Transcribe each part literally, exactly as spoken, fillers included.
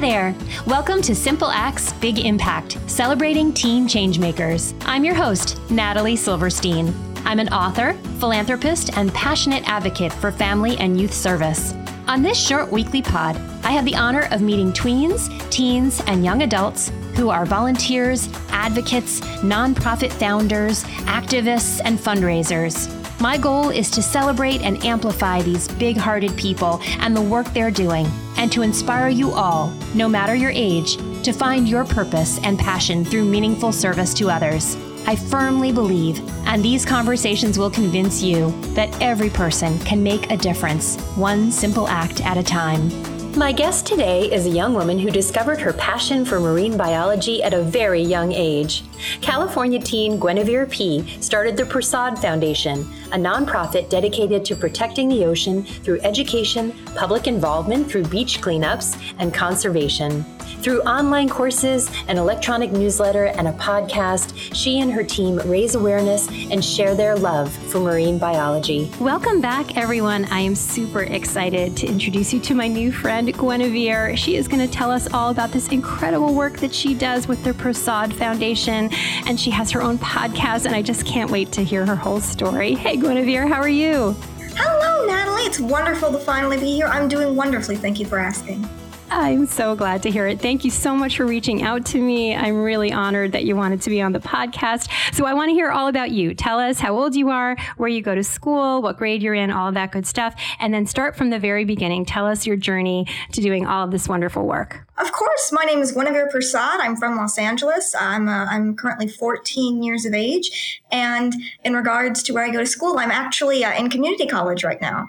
there. Welcome to Simple Acts, Big Impact, celebrating teen changemakers. I'm your host, Natalie Silverstein. I'm an author, philanthropist, and passionate advocate for family and youth service. On this short weekly pod, I have the honor of meeting tweens, teens, and young adults who are volunteers, advocates, nonprofit founders, activists, and fundraisers. My goal is to celebrate and amplify these big-hearted people and the work they're doing, and to inspire you all, no matter your age, to find your purpose and passion through meaningful service to others. I firmly believe, and these conversations will convince you, that every person can make a difference, one simple act at a time. My guest today is a young woman who discovered her passion for marine biology at a very young age. California teen Guinevere P. started the Prasad Foundation, a nonprofit dedicated to protecting the ocean through education, public involvement through beach cleanups, and conservation. Through online courses, an electronic newsletter, and a podcast, she and her team raise awareness and share their love for marine biology. Welcome back, everyone. I am super excited to introduce you to my new friend, Guinevere. She is going to tell us all about this incredible work that she does with the Prasad Foundation, and she has her own podcast, and I just can't wait to hear her whole story. Hey, Guinevere, how are you? Hello, Natalie. It's wonderful to finally be here. I'm doing wonderfully. Thank you for asking. I'm so glad to hear it. Thank you so much for reaching out to me. I'm really honored that you wanted to be on the podcast. So I want to hear all about you. Tell us how old you are, where you go to school, what grade you're in, all of that good stuff. And then start from the very beginning. Tell us your journey to doing all of this wonderful work. Of course. My name is Guinevere Prasad. I'm from Los Angeles. I'm uh, I'm currently fourteen years of age. And in regards to where I go to school, I'm actually uh, in community college right now.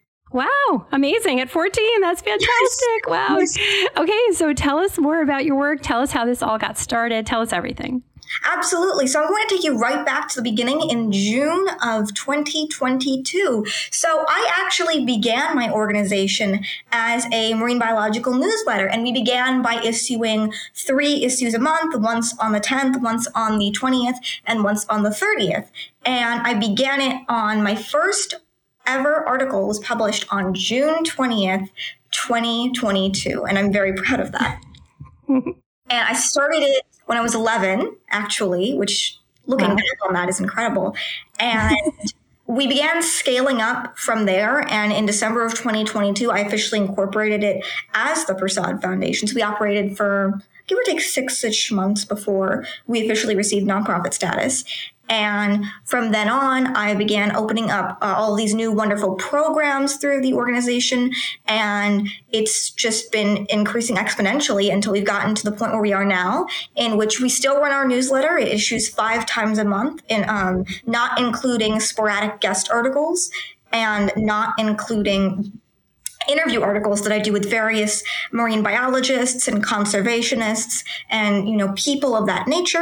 Wow. Amazing. At fourteen. That's fantastic. Yes. Wow. Yes. Okay. So tell us more about your work. Tell us how this all got started. Tell us everything. Absolutely. So I'm going to take you right back to the beginning in June of twenty twenty-two. So I actually began my organization as a marine biological newsletter, and we began by issuing three issues a month, once on the tenth, once on the twentieth, and once on the thirtieth. And I began it on my first ever article was published on June twentieth, twenty twenty-two, and I'm very proud of that. And I started it when I was eleven, actually, which looking wow. back on that is incredible. And we began scaling up from there, and in December of twenty twenty-two, I officially incorporated it as the Prasad Foundation. So we operated for give or take six-ish months before we officially received nonprofit status. And from then on, I began opening up uh, all these new wonderful programs through the organization. And it's just been increasing exponentially until we've gotten to the point where we are now, in which we still run our newsletter. It issues five times a month, in, um, not including sporadic guest articles and not including interview articles that I do with various marine biologists and conservationists and, you know, people of that nature.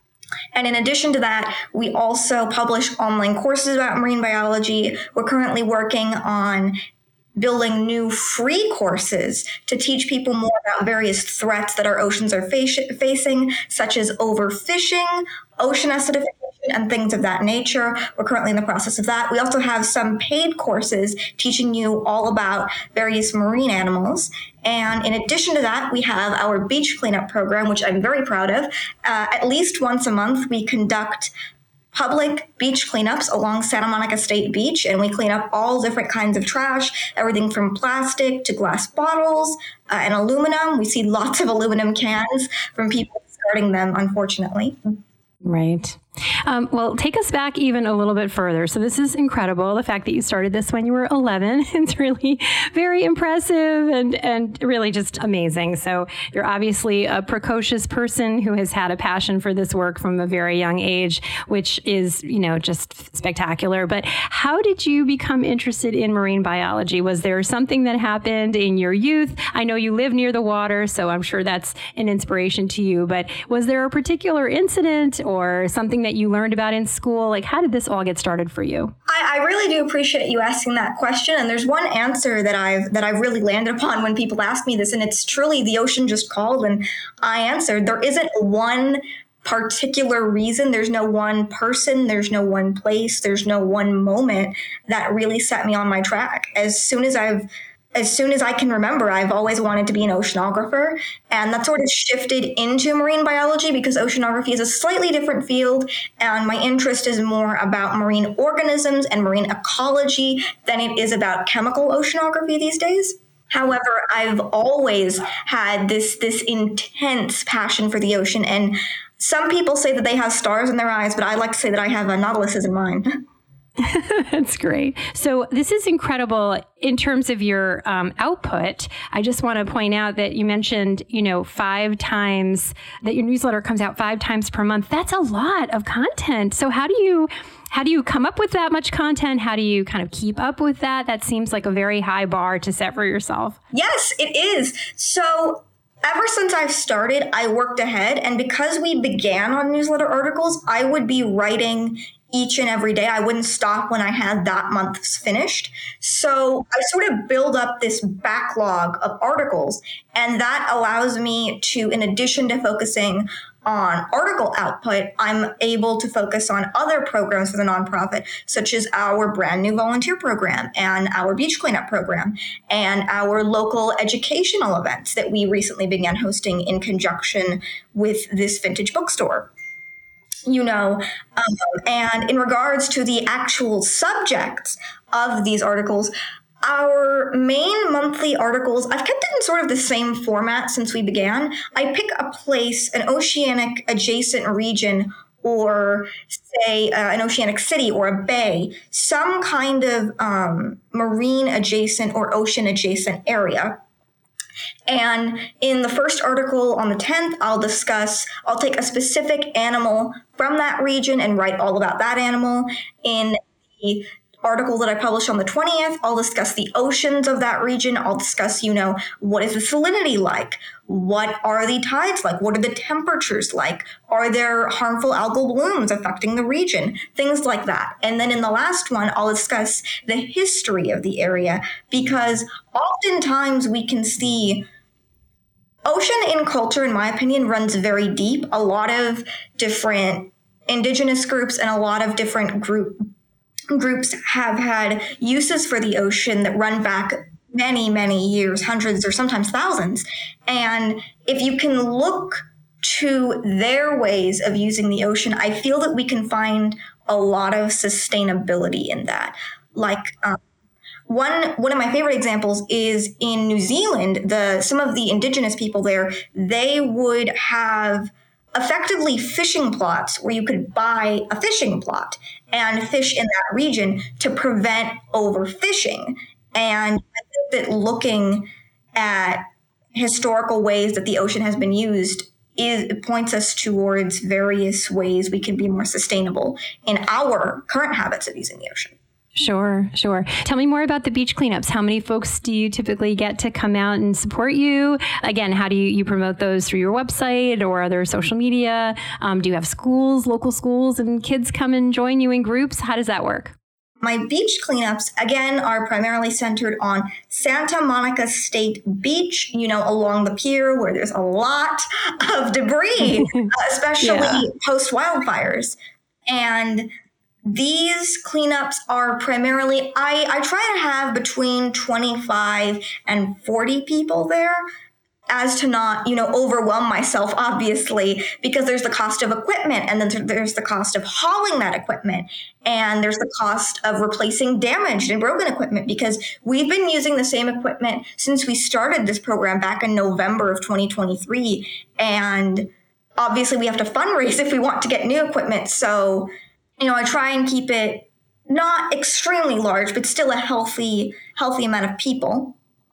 And in addition to that, we also publish online courses about marine biology. We're currently working on building new free courses to teach people more about various threats that our oceans are face- facing, such as overfishing, ocean acidification, and things of that nature. We're currently in the process of that. We also have some paid courses teaching you all about various marine animals. And in addition to that, we have our beach cleanup program, which I'm very proud of. Uh, at least once a month, we conduct public beach cleanups along Santa Monica State Beach, and we clean up all different kinds of trash, everything from plastic to glass bottles uh, and aluminum. We see lots of aluminum cans from people discarding them, unfortunately. Right. Um, well, take us back even a little bit further. So this is incredible. The fact that you started this when you were eleven, it's really very impressive and, and really just amazing. So you're obviously a precocious person who has had a passion for this work from a very young age, which is, you know, just spectacular. But how did you become interested in marine biology? Was there something that happened in your youth? I know you live near the water, so I'm sure that's an inspiration to you. But was there a particular incident or something that you learned about in school? Like, how did this all get started for you? I, I really do appreciate you asking that question. And there's one answer that I've that I've really landed upon when people ask me this, and it's truly the ocean just called and I answered. There isn't one particular reason. There's no one person. There's no one place. There's no one moment that really set me on my track. As soon as I've as soon as I can remember, I've always wanted to be an oceanographer. And that sort of shifted into marine biology because oceanography is a slightly different field. And my interest is more about marine organisms and marine ecology than it is about chemical oceanography these days. However, I've always had this, this intense passion for the ocean. And some people say that they have stars in their eyes, but I like to say that I have a nautiluses in mine. That's great. So this is incredible in terms of your um, output. I just want to point out that you mentioned, you know, five times that your newsletter comes out five times per month. That's a lot of content. So how do you how do you come up with that much content? How do you kind of keep up with that? That seems like a very high bar to set for yourself. Yes, it is. So ever since I've started, I worked ahead. And because we began on newsletter articles, I would be writing each and every day. I wouldn't stop when I had that month's finished. So I sort of build up this backlog of articles, and that allows me to, in addition to focusing on article output, I'm able to focus on other programs for the nonprofit, such as our brand new volunteer program and our beach cleanup program and our local educational events that we recently began hosting in conjunction with this vintage bookstore. You know, um, and in regards to the actual subjects of these articles, our main monthly articles, I've kept it in sort of the same format since we began. I pick a place, an oceanic adjacent region, or say uh, an oceanic city or a bay, some kind of um, marine adjacent or ocean adjacent area. And in the first article on the tenth, I'll discuss, I'll take a specific animal from that region and write all about that animal. In the article that I publish on the twentieth, I'll discuss the oceans of that region. I'll discuss, you know, what is the salinity like? What are the tides like? What are the temperatures like? Are there harmful algal blooms affecting the region? Things like that. And then in the last one, I'll discuss the history of the area, because oftentimes we can see ocean in culture, in my opinion, runs very deep. A lot of different indigenous groups and a lot of different group groups have had uses for the ocean that run back many, many years, hundreds or sometimes thousands. And if you can look to their ways of using the ocean, I feel that we can find a lot of sustainability in that. Like um, one one of my favorite examples is in New Zealand. The some of the indigenous people there, they would have effectively fishing plots where you could buy a fishing plot and fish in that region to prevent overfishing. And I think that looking at historical ways that the ocean has been used is, it points us towards various ways we can be more sustainable in our current habits of using the ocean. Sure, sure. Tell me more about the beach cleanups. How many folks do you typically get to come out and support you? Again, how do you, you promote those through your website or other social media? Um, do you have schools, local schools, and kids come and join you in groups? How does that work? My beach cleanups, again, are primarily centered on Santa Monica State Beach, you know, along the pier where there's a lot of debris, especially yeah. post wildfires. And these cleanups are primarily, I, I try to have between twenty-five and forty people there, as to not, you know, overwhelm myself, obviously, because there's the cost of equipment, and then there's the cost of hauling that equipment, and there's the cost of replacing damaged and broken equipment, because we've been using the same equipment since we started this program back in November of twenty twenty-three. And obviously we have to fundraise if we want to get new equipment. So, you know, I try and keep it not extremely large, but still a healthy, healthy amount of people.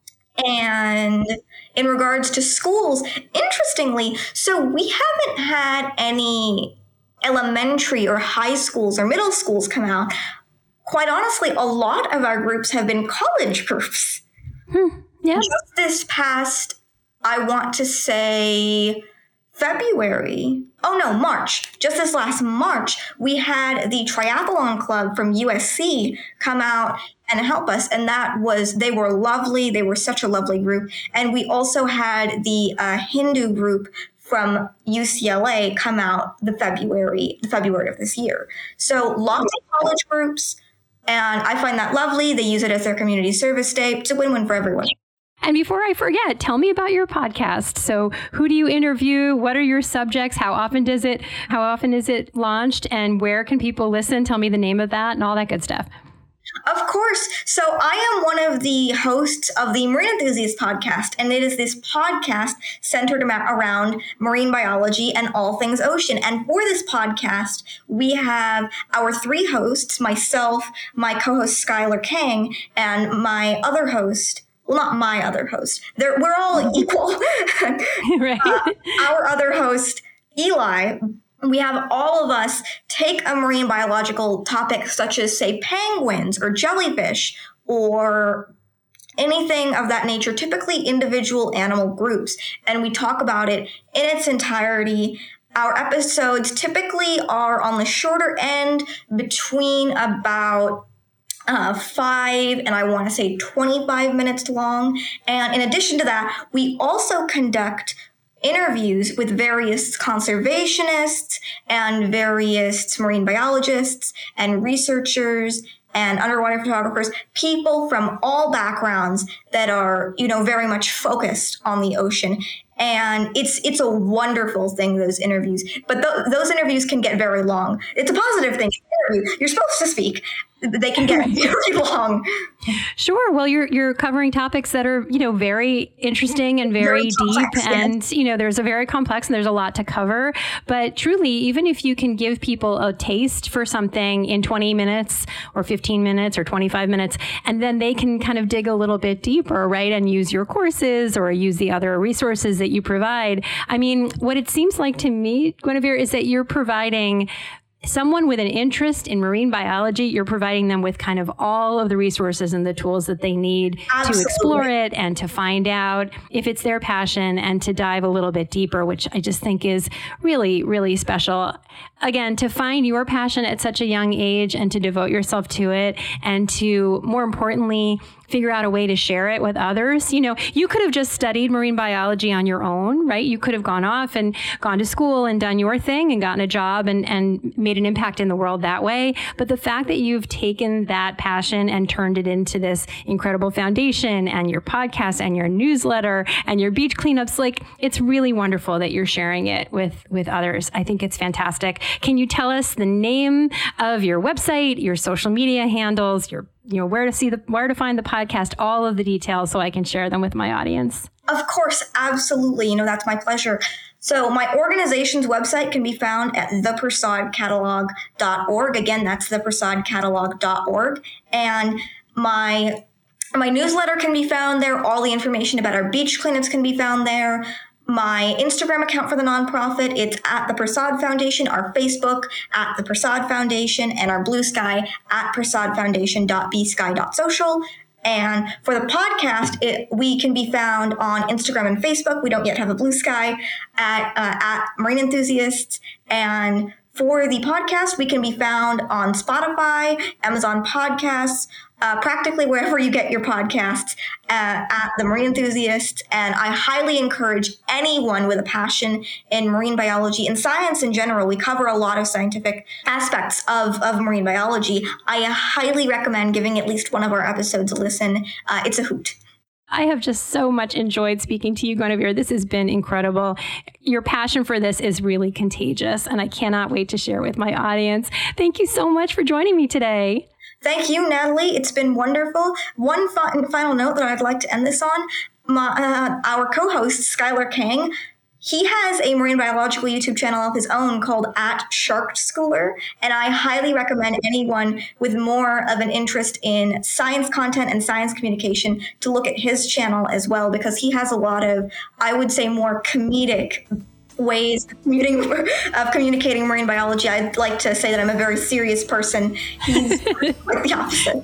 And in regards to schools, interestingly, so we haven't had any elementary or high schools or middle schools come out. Quite honestly, a lot of our groups have been college groups. Hmm. Yeah. Just this past, I want to say, February. Oh no, March. Just this last March, we had the Triathlon Club from U S C come out and help us. And that was, they were lovely. They were such a lovely group. And we also had the uh, Hindu group from U C L A come out the February, the February of this year. So lots of college groups, And I find that lovely. They use it as their community service day. It's a win-win for everyone. And before I forget, tell me about your podcast. So who do you interview? What are your subjects? How often does it, how often is it launched? And where can people listen? Tell me the name of that and all that good stuff. Of course. So I am one of the hosts of the Marine Enthusiast podcast, and it is this podcast centered around marine biology and all things ocean. And for this podcast, we have our three hosts, myself, my co-host Skylar Kang, and my other host, well, not my other host. They're, we're all equal. Right. uh, our other host, Eli. We have all of us take a marine biological topic such as, say, penguins or jellyfish or anything of that nature, typically individual animal groups, and we talk about it in its entirety. Our episodes typically are on the shorter end, between about Uh, five and I want to say twenty-five minutes long. And in addition to that, we also conduct interviews with various conservationists and various marine biologists and researchers and underwater photographers, people from all backgrounds that are, you know, very much focused on the ocean. And it's it's a wonderful thing, those interviews. But th- those interviews can get very long. It's a positive thing. You're supposed to speak. They can get very long. Sure. Well, you're you're covering topics that are, you know, very interesting and very, very deep. Complex, and, yes. you know, there's a very complex and there's a lot to cover. But truly, even if you can give people a taste for something in twenty minutes or fifteen minutes or twenty-five minutes, and then they can kind of dig a little bit deeper, right, and use your courses or use the other resources that you provide. I mean, what it seems like to me, Guinevere, is that you're providing someone with an interest in marine biology, you're providing them with kind of all of the resources and the tools that they need Absolutely. to explore it and to find out if it's their passion and to dive a little bit deeper, which I just think is really, really special. Again, to find your passion at such a young age and to devote yourself to it and to, more importantly, figure out a way to share it with others. You know, you could have just studied marine biology on your own, right? You could have gone off and gone to school and done your thing and gotten a job and, and made an impact in the world that way. But the fact that you've taken that passion and turned it into this incredible foundation and your podcast and your newsletter and your beach cleanups, like, it's really wonderful that you're sharing it with, with others. I think it's fantastic. Can you tell us the name of your website, your social media handles, your you know, where to see the, where to find the podcast, all of the details so I can share them with my audience? Of course, absolutely. You know, that's my pleasure. So my organization's website can be found at the prasad catalog dot org. Again, that's the prasad catalog dot org. And my, my newsletter can be found there. All the information about our beach cleanups can be found there. My Instagram account for the nonprofit, it's at the Prasad Foundation, our Facebook at the Prasad Foundation, and our Blue Sky at prasad foundation dot b sky dot social. And for the podcast, it, we can be found on Instagram and Facebook. We don't yet have a Blue Sky at, uh, at Marine Enthusiasts. And for the podcast, we can be found on Spotify, Amazon Podcasts, uh, practically wherever you get your podcasts, uh, at the Marine Enthusiast. And I highly encourage anyone with a passion in marine biology and science in general. We cover a lot of scientific aspects of, of marine biology. I highly recommend giving at least one of our episodes a listen. Uh, it's a hoot. I have just so much enjoyed speaking to you, Guinevere. This has been incredible. Your passion for this is really contagious, and I cannot wait to share with my audience. Thank you so much for joining me today. Thank you, Natalie. It's been wonderful. One fi- final note that I'd like to end this on. My, uh, our co-host, Skylar Kang, he has a marine biological YouTube channel of his own called at Shark Schooler, and I highly recommend anyone with more of an interest in science content and science communication to look at his channel as well, because he has a lot of, I would say, more comedic ways of communicating, of communicating marine biology. I'd like to say that I'm a very serious person. He's quite the opposite.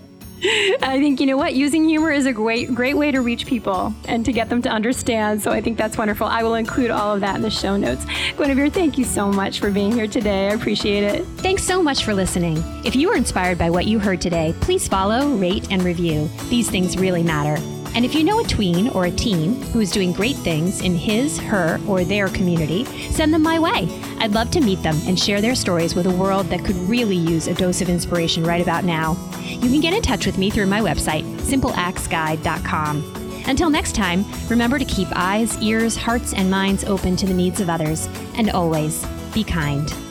I think, you know what, using humor is a great, great way to reach people and to get them to understand. So I think that's wonderful. I will include all of that in the show notes. Guinevere, thank you so much for being here today. I appreciate it. Thanks so much for listening. If you were inspired by what you heard today, please follow, rate, and review. These things really matter. And if you know a tween or a teen who is doing great things in his, her, or their community, send them my way. I'd love to meet them and share their stories with a world that could really use a dose of inspiration right about now. You can get in touch with me through my website, simple acts guide dot com. Until next time, remember to keep eyes, ears, hearts, and minds open to the needs of others, and always be kind.